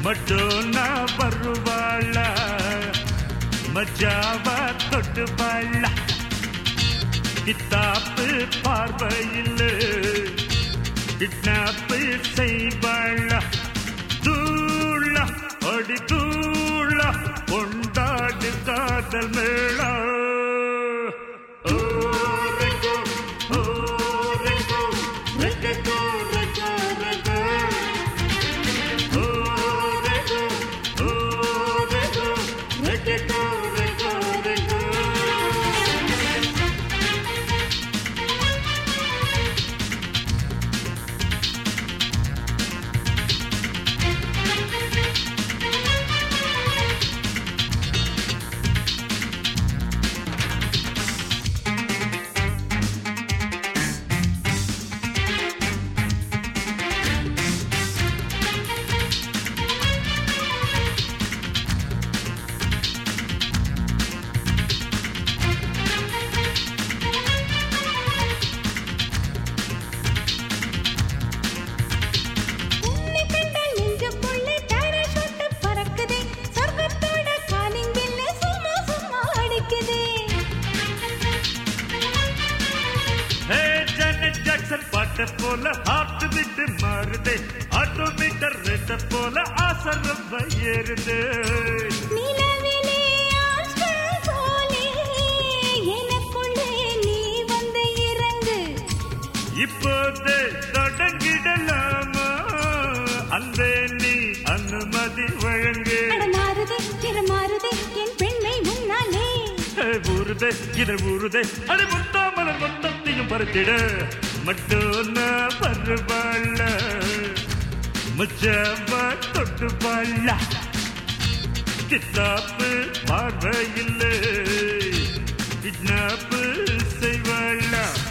மட்டும் நான் வருவாள மஜாவ தொட்டு வாழ கித்தாப்பு பார்வையில் கிட்னாப்பு செய்வாள தூள அடி தூள கொண்டாடு காதல் மேளா போல ஹார்ட் விட்டு மாறுதே ஆட்டோமீட்டர் ரேட்ட போல ஆசரம் ஏறுது நிலவிலே ஆஸ்கள் போலே எனக்குள்ளே நீ வந்து இறங்கு இப்போதே தொடங்கிடலாமா அந்த நீ அனுமதி வழங்கு மாறுதே திரு மாறுதே என் பெண்மை முன்னாலே ஊறுதே இதை ஊறுதே அது முத்தாமலர் மொத்தத்தையும் பறித்திட மட்டும் நான் வருவாள மச்சாவ தொட்டு வாழ கித்தாப்பு பார்வையில் கிட்னாப்பு செய்வாள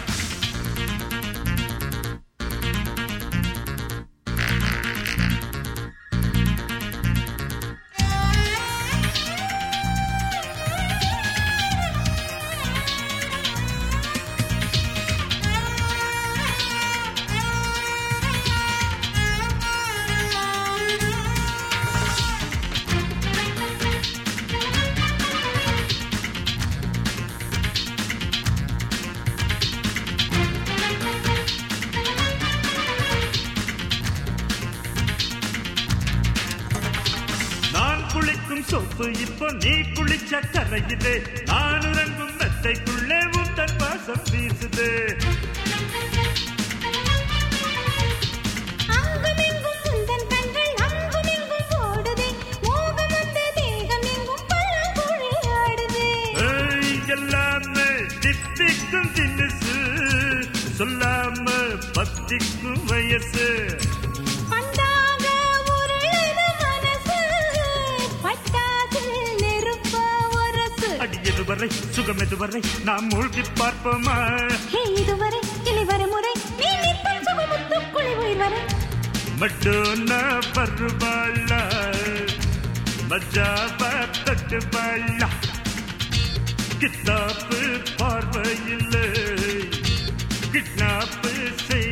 குளிக்கும் சோப்பு இப்போ நீ குளிச்ச கரையுது நான் உறங்கும் மெத்தைக்குள்ளே உந்தன் வாசம் வீசுது அங்குமெங்கும் உந்தன் கண்கள் அங்குமெங்கும் ஓடுதே மோகம் வந்த தேகம் எங்கும் பல்லாங்குழி ஆடுது எல்லாமே தித்திக்கும் தினுசு சொல்லாம பத்திக்கும் வயசு இதுவரை சுகம் எதுவரை நாம் மூழ்கி பார்ப்போமா இதுவரை இனிவரை முறை நீ நிற்பல் சுகமுத்துக்குழி உயிர் வரை மட்டும் நான் வருவாள மஜாவ தொட்டு வாழ கித்தாப்பு பார்வையில் கிட்னாப்பு செய்